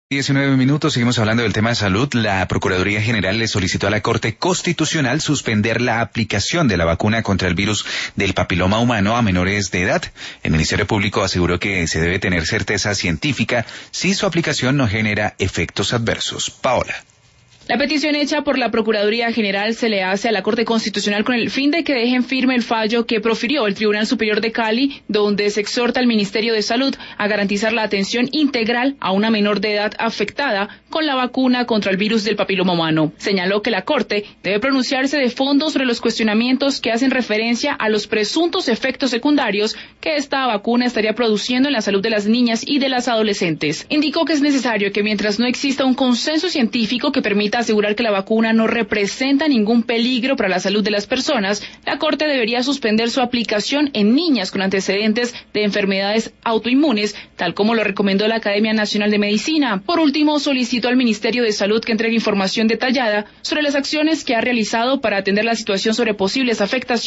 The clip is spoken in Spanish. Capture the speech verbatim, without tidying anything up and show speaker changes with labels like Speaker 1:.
Speaker 1: diecinueve minutos, seguimos hablando del tema de salud. La Procuraduría General le solicitó a la Corte Constitucional suspender la aplicación de la vacuna contra el virus del papiloma humano a menores de edad. El Ministerio Público aseguró que se debe tener certeza científica si su aplicación no genera efectos adversos. Paola.
Speaker 2: La petición hecha por la Procuraduría General se le hace a la Corte Constitucional con el fin de que dejen firme el fallo que profirió el Tribunal Superior de Cali, donde se exhorta al Ministerio de Salud a garantizar la atención integral a una menor de edad afectada con la vacuna contra el virus del papiloma humano. Señaló que la Corte debe pronunciarse de fondo sobre los cuestionamientos que hacen referencia a los presuntos efectos secundarios que esta vacuna estaría produciendo en la salud de las niñas y de las adolescentes. Indicó que es necesario que mientras no exista un consenso científico que permita asegurar que la vacuna no representa ningún peligro para la salud de las personas, la Corte debería suspender su aplicación en niñas con antecedentes de enfermedades autoinmunes, tal como lo recomendó la Academia Nacional de Medicina. Por último, solicitó al Ministerio de Salud que entregue información detallada sobre las acciones que ha realizado para atender la situación sobre posibles afectaciones